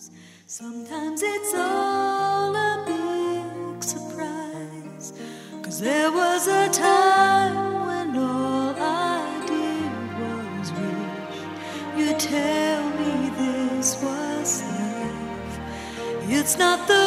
Sometimes it's all a big surprise, 'cause there was a time when all I did was wish you'd tell me this was life. It's not the